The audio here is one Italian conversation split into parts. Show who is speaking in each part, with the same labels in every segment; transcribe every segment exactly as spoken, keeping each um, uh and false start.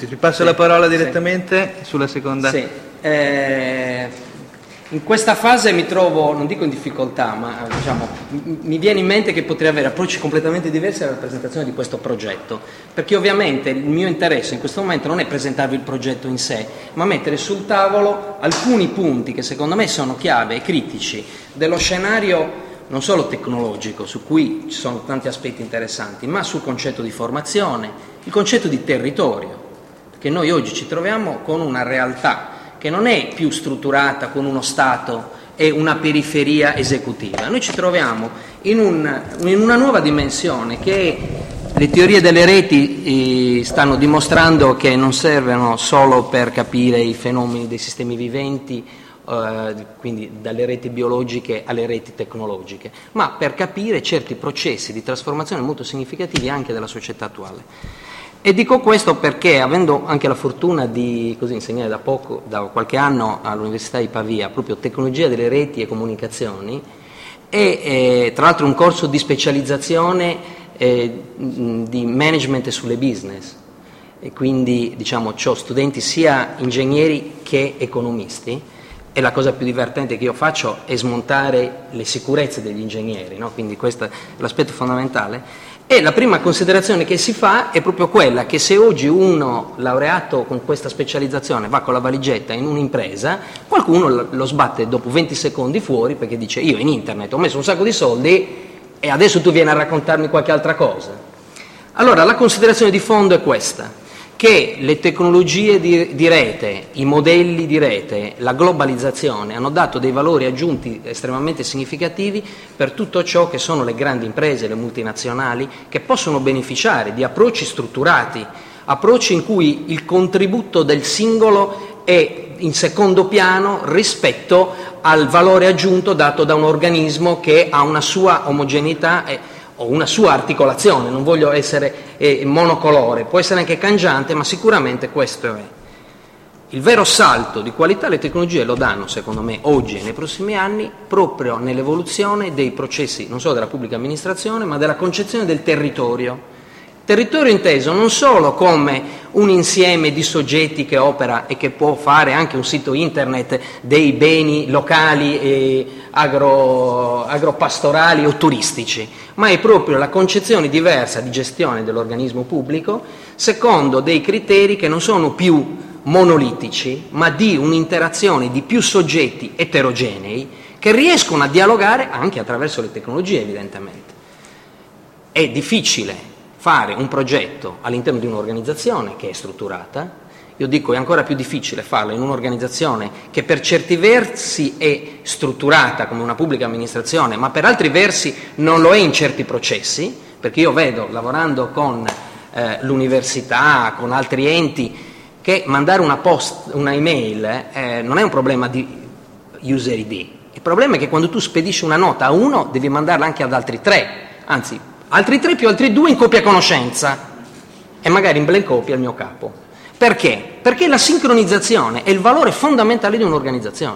Speaker 1: Ti ripasso sì, la parola direttamente sì. sulla seconda.
Speaker 2: Sì. Eh, in questa fase mi trovo, non dico in difficoltà, ma diciamo, mi viene in mente che potrei avere approcci completamente diversi alla presentazione di questo progetto, perché ovviamente il mio interesse in questo momento non è presentarvi il progetto in sé, ma mettere sul tavolo alcuni punti che secondo me sono chiave e critici dello scenario non solo tecnologico, su cui ci sono tanti aspetti interessanti, ma sul concetto di formazione, il concetto di territorio, perché noi oggi ci troviamo con una realtà che non è più strutturata con uno Stato e una periferia esecutiva. Noi ci troviamo in, un, in una nuova dimensione che le teorie delle reti eh, stanno dimostrando che non servono solo per capire i fenomeni dei sistemi viventi, eh, quindi dalle reti biologiche alle reti tecnologiche, ma per capire certi processi di trasformazione molto significativi anche della società attuale. E dico questo perché, avendo anche la fortuna di così, insegnare da poco, da qualche anno all'Università di Pavia, proprio tecnologia delle reti e comunicazioni, e eh, tra l'altro un corso di specializzazione eh, di management sulle business, e quindi diciamo c'ho studenti sia ingegneri che economisti, e la cosa più divertente che io faccio è smontare le sicurezze degli ingegneri, no? Quindi questo è l'aspetto fondamentale. E la prima considerazione che si fa è proprio quella che se oggi uno laureato con questa specializzazione va con la valigetta in un'impresa, qualcuno lo sbatte dopo venti secondi fuori perché dice: io in internet ho messo un sacco di soldi e adesso tu vieni a raccontarmi qualche altra cosa. Allora la considerazione di fondo è questa, che le tecnologie di, di rete, i modelli di rete, la globalizzazione hanno dato dei valori aggiunti estremamente significativi per tutto ciò che sono le grandi imprese, le multinazionali, che possono beneficiare di approcci strutturati, approcci in cui il contributo del singolo è in secondo piano rispetto al valore aggiunto dato da un organismo che ha una sua omogeneità e o una sua articolazione, non voglio essere eh, monocolore, può essere anche cangiante, ma sicuramente questo è. Il vero salto di qualità le tecnologie lo danno, secondo me, oggi e nei prossimi anni, proprio nell'evoluzione dei processi, non solo della pubblica amministrazione, ma della concezione del territorio. Territorio inteso non solo come un insieme di soggetti che opera e che può fare anche un sito internet dei beni locali e agro, agropastorali o turistici, ma è proprio la concezione diversa di gestione dell'organismo pubblico secondo dei criteri che non sono più monolitici, ma di un'interazione di più soggetti eterogenei che riescono a dialogare anche attraverso le tecnologie, evidentemente. È difficile fare un progetto all'interno di un'organizzazione che è strutturata, io dico è ancora più difficile farlo in un'organizzazione che per certi versi è strutturata come una pubblica amministrazione, ma per altri versi non lo è in certi processi, perché io vedo, lavorando con eh, l'università, con altri enti, che mandare una post, una email eh, non è un problema di user I D, il problema è che quando tu spedisci una nota a uno devi mandarla anche ad altri tre, anzi altri tre più altri due in copia conoscenza e magari in blank copia al mio capo. Perché? Perché la sincronizzazione è il valore fondamentale di un'organizzazione.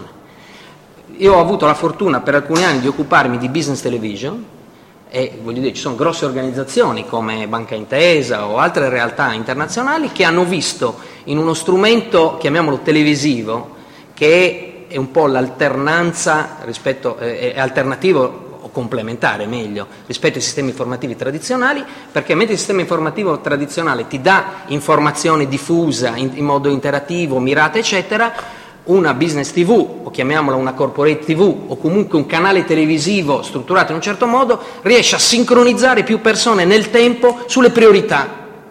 Speaker 2: Io ho avuto la fortuna per alcuni anni di occuparmi di business television e voglio dire ci sono grosse organizzazioni come Banca Intesa o altre realtà internazionali che hanno visto in uno strumento, chiamiamolo televisivo, che è un po' l'alternanza rispetto, eh, è alternativo o complementare meglio rispetto ai sistemi informativi tradizionali, perché mentre il sistema informativo tradizionale ti dà informazione diffusa in, in modo interattivo, mirata eccetera, una business tivù o chiamiamola una corporate tivù o comunque un canale televisivo strutturato in un certo modo riesce a sincronizzare più persone nel tempo sulle priorità,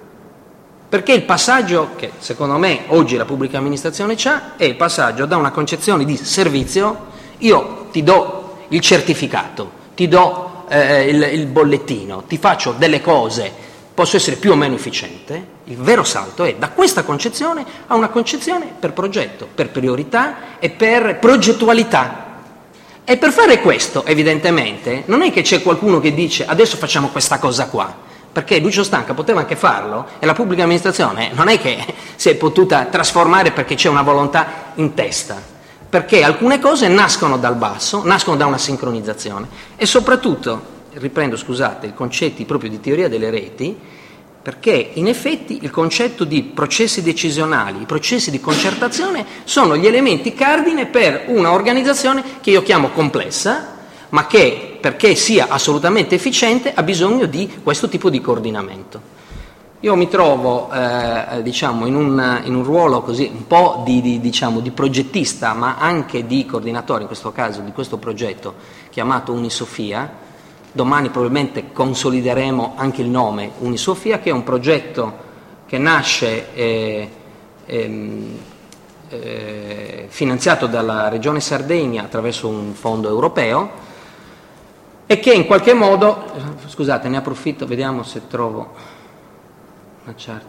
Speaker 2: perché il passaggio che secondo me oggi la pubblica amministrazione c'ha è il passaggio da una concezione di servizio, io ti do il certificato, ti do eh, il, il bollettino, ti faccio delle cose, posso essere più o meno efficiente. Il vero salto è da questa concezione a una concezione per progetto, per priorità e per progettualità. E per fare questo, evidentemente, non è che c'è qualcuno che dice adesso facciamo questa cosa qua, perché Lucio Stanca poteva anche farlo e la pubblica amministrazione non è che si è potuta trasformare perché c'è una volontà in testa. Perché alcune cose nascono dal basso, nascono da una sincronizzazione e soprattutto, riprendo scusate, i concetti proprio di teoria delle reti, perché in effetti il concetto di processi decisionali, i processi di concertazione sono gli elementi cardine per una organizzazione che io chiamo complessa, ma che, perché sia assolutamente efficiente, ha bisogno di questo tipo di coordinamento. Io mi trovo eh, diciamo, in, un, in un ruolo così un po' di, di, diciamo, di progettista, ma anche di coordinatore, in questo caso, di questo progetto chiamato Unisofia. Domani probabilmente consolideremo anche il nome Unisofia, che è un progetto che nasce eh, ehm, eh, finanziato dalla Regione Sardegna attraverso un fondo europeo e che in qualche modo, scusate, ne approfitto, vediamo se trovo una chart,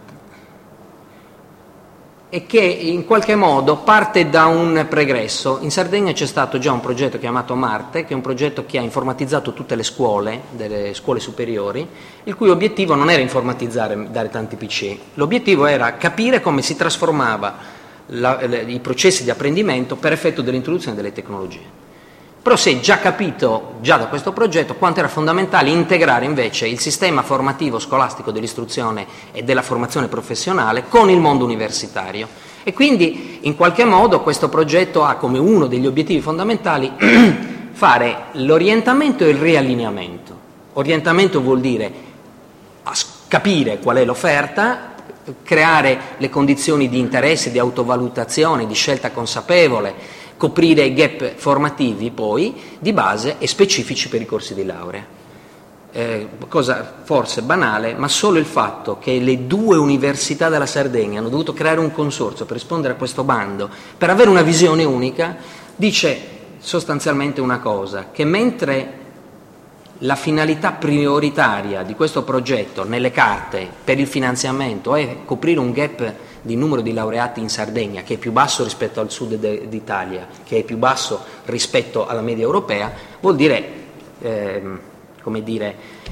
Speaker 2: e che in qualche modo parte da un pregresso. In Sardegna c'è stato già un progetto chiamato Marte, che è un progetto che ha informatizzato tutte le scuole, delle scuole superiori, il cui obiettivo non era informatizzare, dare tanti P C, l'obiettivo era capire come si trasformava la, le, i processi di apprendimento per effetto dell'introduzione delle tecnologie. Però si è già capito, già da questo progetto, quanto era fondamentale integrare invece il sistema formativo scolastico dell'istruzione e della formazione professionale con il mondo universitario. E quindi, in qualche modo, questo progetto ha come uno degli obiettivi fondamentali fare l'orientamento e il riallineamento. Orientamento vuol dire capire qual è l'offerta, creare le condizioni di interesse, di autovalutazione, di scelta consapevole, coprire i gap formativi poi di base e specifici per i corsi di laurea. Eh, cosa forse banale, ma solo il fatto che le due università della Sardegna hanno dovuto creare un consorzio per rispondere a questo bando, per avere una visione unica, dice sostanzialmente una cosa, che mentre la finalità prioritaria di questo progetto nelle carte per il finanziamento è coprire un gap di numero di laureati in Sardegna che è più basso rispetto al sud de- d'Italia, che è più basso rispetto alla media europea, vuol dire, ehm, come dire,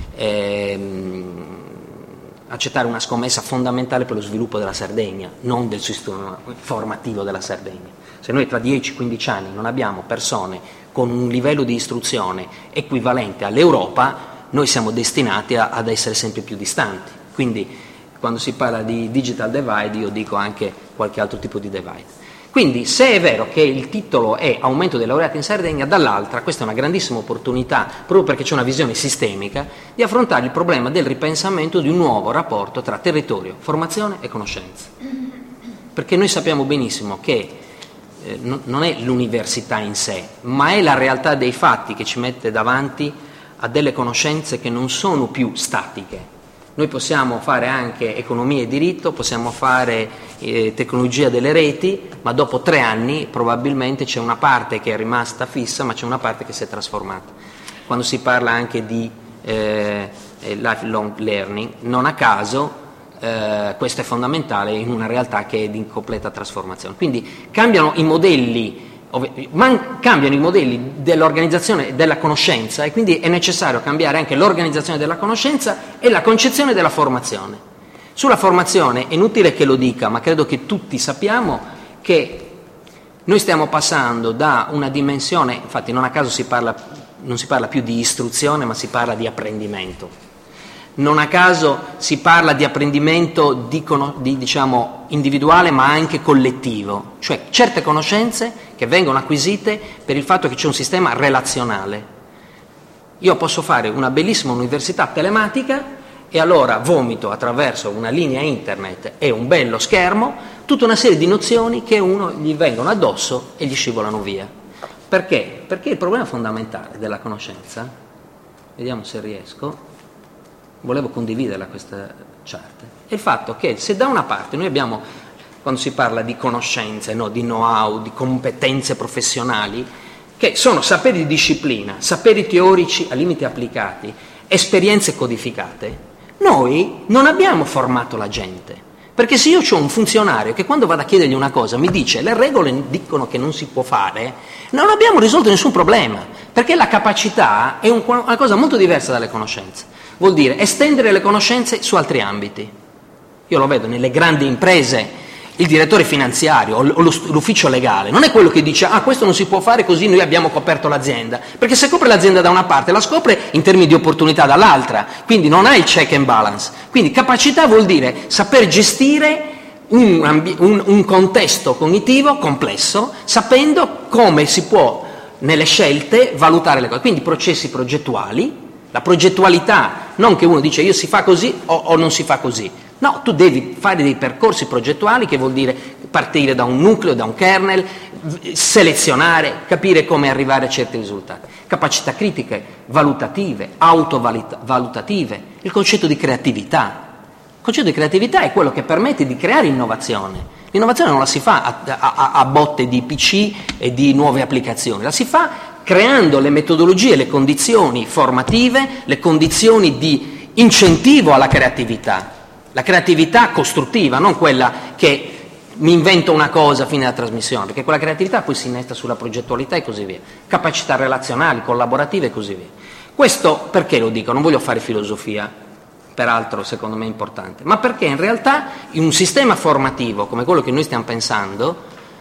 Speaker 2: ehm, accettare una scommessa fondamentale per lo sviluppo della Sardegna, non del sistema formativo della Sardegna. Se noi tra dieci quindici anni non abbiamo persone con un livello di istruzione equivalente all'Europa, noi siamo destinati a, ad essere sempre più distanti. Quindi quando si parla di digital divide io dico anche qualche altro tipo di divide. Quindi se è vero che il titolo è aumento dei laureati in Sardegna, dall'altra questa è una grandissima opportunità, proprio perché c'è una visione sistemica, di affrontare il problema del ripensamento di un nuovo rapporto tra territorio, formazione e conoscenza. Perché noi sappiamo benissimo che eh, no, non è l'università in sé, ma è la realtà dei fatti che ci mette davanti a delle conoscenze che non sono più statiche. Noi possiamo fare anche economia e diritto, possiamo fare eh, tecnologia delle reti, ma dopo tre anni probabilmente c'è una parte che è rimasta fissa, ma c'è una parte che si è trasformata. Quando si parla anche di eh, lifelong learning, non a caso eh, questo è fondamentale in una realtà che è di incompleta trasformazione. Quindi cambiano i modelli, Man- cambiano i modelli dell'organizzazione della conoscenza e quindi è necessario cambiare anche l'organizzazione della conoscenza e la concezione della formazione. Sulla formazione è inutile che lo dica, ma credo che tutti sappiamo che noi stiamo passando da una dimensione, infatti non a caso si parla, non si parla più di istruzione, ma si parla di apprendimento. Non a caso si parla di apprendimento di, di, diciamo, individuale ma anche collettivo, cioè certe conoscenze che vengono acquisite per il fatto che c'è un sistema relazionale. Io posso fare una bellissima università telematica e allora vomito attraverso una linea internet e un bello schermo tutta una serie di nozioni che uno gli vengono addosso e gli scivolano via. Perché? Perché il problema fondamentale della conoscenza, vediamo se riesco, volevo condividerla questa chart, è il fatto che se da una parte noi abbiamo, quando si parla di conoscenze, no, di know-how, di competenze professionali, che sono saperi di disciplina, saperi teorici a limiti applicati, esperienze codificate, noi non abbiamo formato la gente. Perché se io ho un funzionario che quando vado a chiedergli una cosa mi dice le regole dicono che non si può fare, non abbiamo risolto nessun problema, perché la capacità è un, una cosa molto diversa dalle conoscenze. Vuol dire estendere le conoscenze su altri ambiti. Io lo vedo nelle grandi imprese il direttore finanziario o l'ufficio legale, non è quello che dice ah questo non si può fare così noi abbiamo coperto l'azienda, perché se copre l'azienda da una parte la scopre in termini di opportunità dall'altra, quindi non hai il check and balance. Quindi capacità vuol dire saper gestire un, ambi- un, un contesto cognitivo complesso, sapendo come si può nelle scelte valutare le cose, quindi processi progettuali, la progettualità, non che uno dice io si fa così o, o non si fa così. No, tu devi fare dei percorsi progettuali, che vuol dire partire da un nucleo, da un kernel, selezionare, capire come arrivare a certi risultati. Capacità critiche, valutative, autovalutative, il concetto di creatività. Il concetto di creatività è quello che permette di creare innovazione. L'innovazione non la si fa a, a, a botte di P C e di nuove applicazioni, la si fa creando le metodologie, le condizioni formative, le condizioni di incentivo alla creatività. La creatività costruttiva, non quella che mi invento una cosa a fine della trasmissione, perché quella creatività poi si innesta sulla progettualità e così via. Capacità relazionali, collaborative e così via. Questo perché lo dico? Non voglio fare filosofia, peraltro secondo me è importante, ma perché in realtà in un sistema formativo come quello che noi stiamo pensando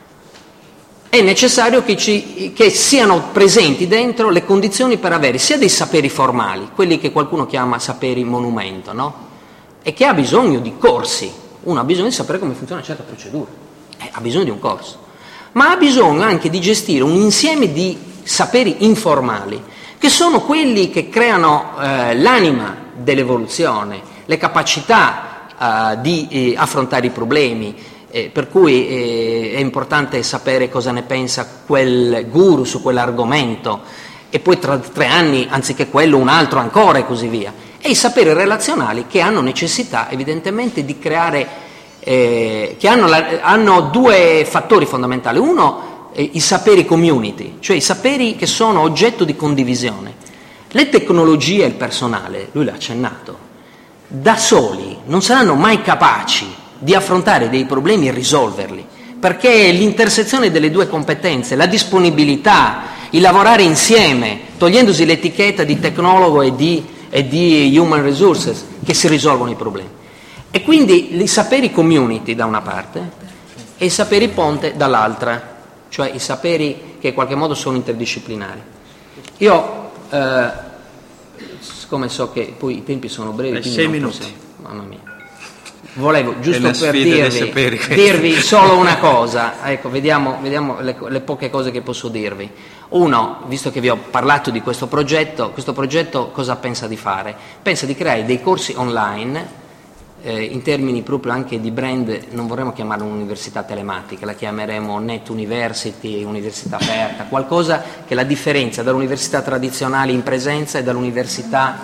Speaker 2: è necessario che, ci, che siano presenti dentro le condizioni per avere sia dei saperi formali, quelli che qualcuno chiama saperi monumento, no? E che ha bisogno di corsi. Uno ha bisogno di sapere come funziona una certa procedura, eh, ha bisogno di un corso, ma ha bisogno anche di gestire un insieme di saperi informali, che sono quelli che creano eh, l'anima dell'evoluzione, le capacità eh, di eh, affrontare i problemi, eh, per cui eh, è importante sapere cosa ne pensa quel guru su quell'argomento, e poi tra tre anni, anziché quello, un altro ancora e così via. E i saperi relazionali che hanno necessità evidentemente di creare, eh, che hanno, la, hanno due fattori fondamentali. Uno, eh, i saperi community, cioè i saperi che sono oggetto di condivisione. Le tecnologie e il personale, lui l'ha accennato, da soli non saranno mai capaci di affrontare dei problemi e risolverli, perché l'intersezione delle due competenze, la disponibilità, il lavorare insieme, togliendosi l'etichetta di tecnologo e di e di human resources, che si risolvono i problemi. E quindi i saperi community da una parte e i saperi ponte dall'altra, cioè i saperi che in qualche modo sono interdisciplinari. Io, eh, siccome so che poi i tempi sono brevi, quindi
Speaker 1: sei
Speaker 2: non
Speaker 1: minuti.
Speaker 2: posso, mamma mia, volevo giusto per
Speaker 1: dirvi,
Speaker 2: saperi, dirvi solo una cosa, ecco, vediamo, vediamo le, le poche cose che posso dirvi. Uno, visto che vi ho parlato di questo progetto, questo progetto cosa pensa di fare? Pensa di creare dei corsi online, eh, in termini proprio anche di brand, non vorremmo chiamarla un'università telematica, la chiameremo Net University, università aperta, qualcosa che la differenzia dall'università tradizionale in presenza e dall'università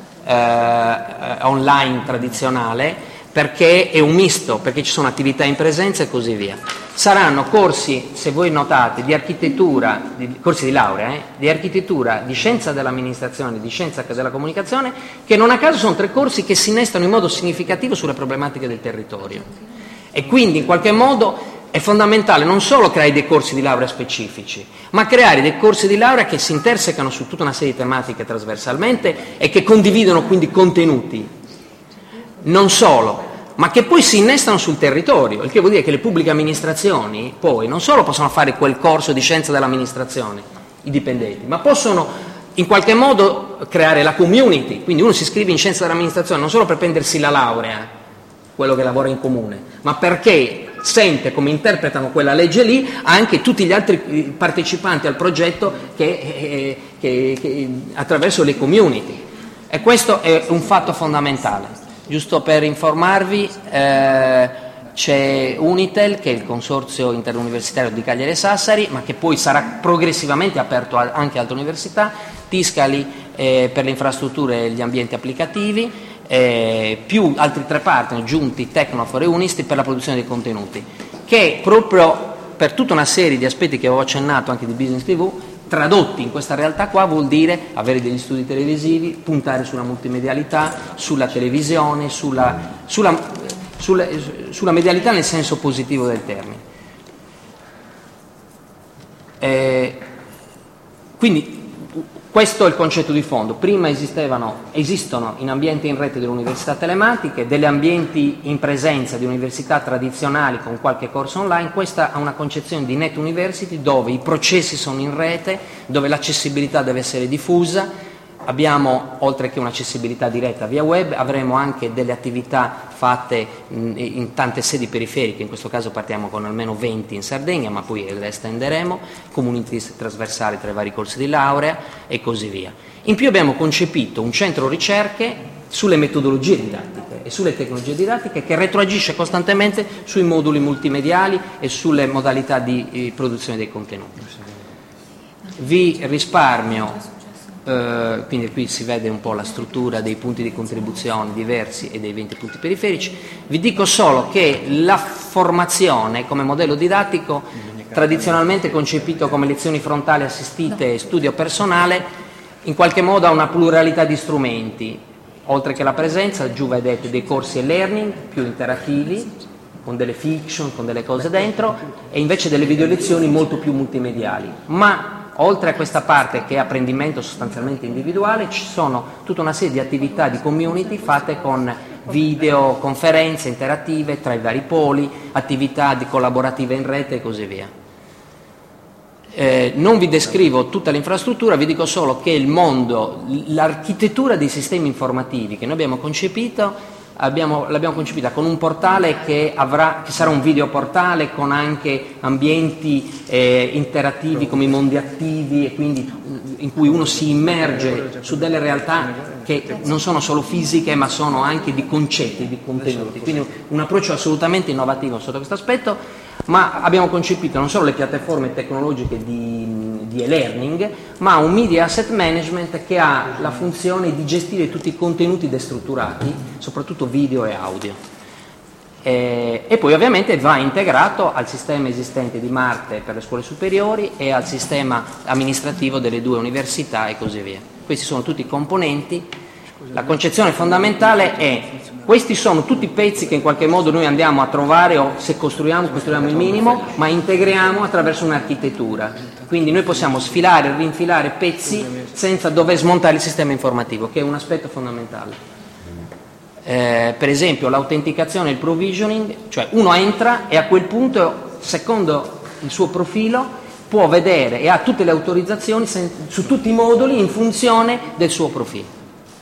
Speaker 2: eh, online tradizionale, perché è un misto, perché ci sono attività in presenza e così via. Saranno corsi, se voi notate, di architettura, di, corsi di laurea, eh, di architettura, di scienza dell'amministrazione, di scienza della comunicazione, che non a caso sono tre corsi che si innestano in modo significativo sulle problematiche del territorio. E quindi in qualche modo è fondamentale non solo creare dei corsi di laurea specifici, ma creare dei corsi di laurea che si intersecano su tutta una serie di tematiche trasversalmente e che condividono quindi contenuti. Non solo, ma che poi si innestano sul territorio, il che vuol dire che le pubbliche amministrazioni poi non solo possono fare quel corso di scienza dell'amministrazione, i dipendenti, ma possono in qualche modo creare la community, quindi uno si iscrive in scienza dell'amministrazione non solo per prendersi la laurea, quello che lavora in comune, ma perché sente come interpretano quella legge lì anche tutti gli altri partecipanti al progetto che, eh, che, che attraverso le community. E questo è un fatto fondamentale. Giusto per informarvi, eh, c'è Unitel, che è il consorzio interuniversitario di Cagliari e Sassari, ma che poi sarà progressivamente aperto a, anche a altre università, Tiscali eh, per le infrastrutture e gli ambienti applicativi, eh, più altri tre partner giunti, Tecnofor e Unisti, per la produzione dei contenuti, che proprio per tutta una serie di aspetti che avevo accennato anche di Business tivù, tradotti in questa realtà qua vuol dire avere degli studi televisivi, puntare sulla multimedialità, sulla televisione, sulla, sulla, sulla, sulla medialità nel senso positivo del termine. Eh, quindi Questo è il concetto di fondo. Prima esistevano, esistono in ambienti in rete delle università telematiche, degli ambienti in presenza di università tradizionali con qualche corso online. Questa ha una concezione di net university dove i processi sono in rete, dove l'accessibilità deve essere diffusa. Abbiamo, oltre che un'accessibilità diretta via web, avremo anche delle attività fatte in tante sedi periferiche, in questo caso partiamo con almeno venti in Sardegna, ma poi le estenderemo, community trasversali tra i vari corsi di laurea e così via. In più abbiamo concepito un centro ricerche sulle metodologie didattiche e sulle tecnologie didattiche che retroagisce costantemente sui moduli multimediali e sulle modalità di produzione dei contenuti. Vi risparmio. Uh, quindi qui si vede un po' la struttura dei punti di contribuzione diversi e dei venti punti periferici. Vi dico solo che la formazione come modello didattico, tradizionalmente concepito come lezioni frontali assistite e studio personale, in qualche modo ha una pluralità di strumenti, oltre che la presenza, giù vedete dei corsi e learning più interattivi, con delle fiction, con delle cose dentro, e invece delle video lezioni molto più multimediali. Ma oltre a questa parte che è apprendimento sostanzialmente individuale, ci sono tutta una serie di attività di community fatte con video, conferenze interattive tra i vari poli, attività di collaborative in rete e così via. Eh, non vi descrivo tutta l'infrastruttura, vi dico solo che il mondo, l'architettura dei sistemi informativi che noi abbiamo concepito, Abbiamo, l'abbiamo concepita con un portale che, avrà, che sarà un videoportale con anche ambienti eh, interattivi come i mondi attivi, e quindi in cui uno si immerge su delle realtà che non sono solo fisiche ma sono anche di concetti, di contenuti, quindi un approccio assolutamente innovativo sotto questo aspetto. Ma abbiamo concepito non solo le piattaforme tecnologiche di, di e-learning, ma un media asset management che ha la funzione di gestire tutti i contenuti destrutturati, soprattutto video e audio. E, e poi ovviamente va integrato al sistema esistente di Marte per le scuole superiori e al sistema amministrativo delle due università e così via. Questi sono tutti i componenti. La concezione fondamentale è: questi sono tutti pezzi che in qualche modo noi andiamo a trovare, o se costruiamo, costruiamo il minimo, ma integriamo attraverso un'architettura. Quindi noi possiamo sfilare e rinfilare pezzi senza dover smontare il sistema informativo, che è un aspetto fondamentale. Eh, per esempio l'autenticazione e il provisioning, cioè uno entra e a quel punto, secondo il suo profilo, può vedere e ha tutte le autorizzazioni su tutti i moduli in funzione del suo profilo.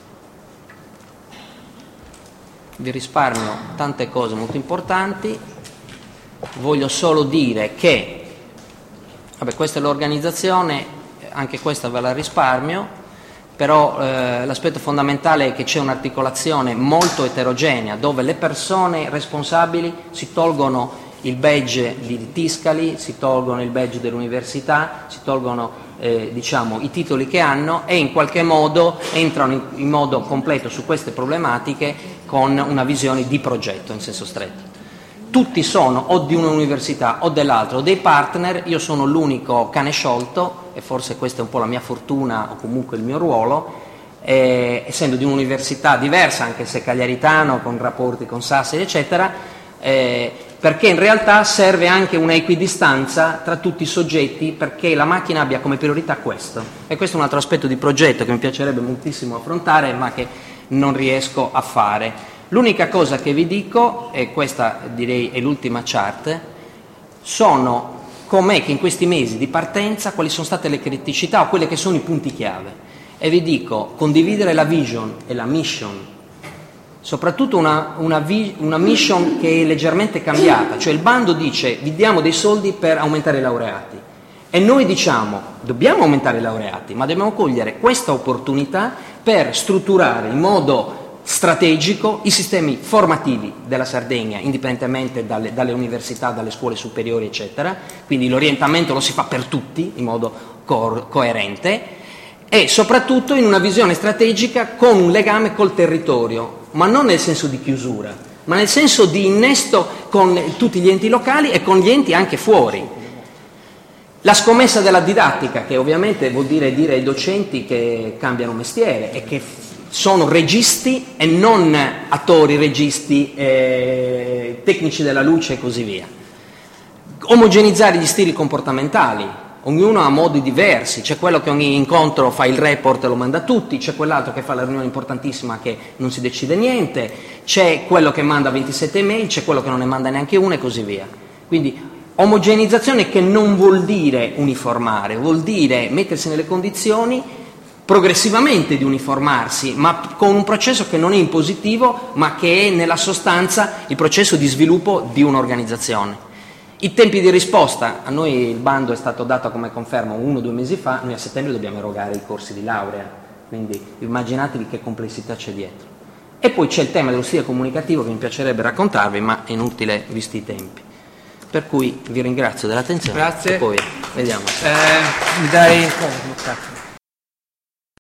Speaker 2: Vi risparmio tante cose molto importanti, voglio solo dire che, vabbè, questa è l'organizzazione, anche questa ve la risparmio, però eh, l'aspetto fondamentale è che c'è un'articolazione molto eterogenea dove le persone responsabili si tolgono il badge di Tiscali, si tolgono il badge dell'università, si tolgono eh, diciamo, i titoli che hanno e in qualche modo entrano in, in modo completo su queste problematiche con una visione di progetto in senso stretto. Tutti sono o di un'università o dell'altra o dei partner, io sono l'unico cane sciolto e forse questa è un po' la mia fortuna o comunque il mio ruolo, eh, essendo di un'università diversa, anche se cagliaritano, con rapporti con Sassari eccetera, eh, perché in realtà serve anche una equidistanza tra tutti i soggetti perché la macchina abbia come priorità questo. E questo è un altro aspetto di progetto che mi piacerebbe moltissimo affrontare ma che non riesco a fare. L'unica cosa che vi dico, e questa direi è l'ultima chart, sono com'è che in questi mesi di partenza quali sono state le criticità o quelli che sono i punti chiave. E vi dico, condividere la vision e la mission, soprattutto una, una, vi, una mission che è leggermente cambiata, cioè il bando dice vi diamo dei soldi per aumentare i laureati e noi diciamo dobbiamo aumentare i laureati ma dobbiamo cogliere questa opportunità per strutturare in modo strategico i sistemi formativi della Sardegna indipendentemente dalle, dalle università, dalle scuole superiori eccetera, quindi l'orientamento lo si fa per tutti in modo co- coerente e soprattutto in una visione strategica con un legame col territorio, ma non nel senso di chiusura, ma nel senso di innesto con tutti gli enti locali e con gli enti anche fuori. La scommessa della didattica, che ovviamente vuol dire dire ai docenti che cambiano mestiere e che sono registi e non attori, registi, eh, tecnici della luce e così via. Omogenizzare gli stili comportamentali, ognuno ha modi diversi, c'è quello che ogni incontro fa il report e lo manda a tutti, c'è quell'altro che fa la riunione importantissima che non si decide niente, c'è quello che manda ventisette email, c'è quello che non ne manda neanche una e così via. Quindi omogeneizzazione che non vuol dire uniformare, vuol dire mettersi nelle condizioni progressivamente di uniformarsi, ma con un processo che non è impositivo, ma che è nella sostanza il processo di sviluppo di un'organizzazione. I tempi di risposta, a noi il bando è stato dato come conferma uno o due mesi fa, noi a settembre dobbiamo erogare i corsi di laurea, quindi immaginatevi che complessità c'è dietro. E poi c'è il tema dello stile comunicativo che mi piacerebbe raccontarvi, ma è inutile visti i tempi. Per cui vi ringrazio dell'attenzione.
Speaker 1: Grazie.
Speaker 2: E poi vediamo.
Speaker 1: Eh, mi dai...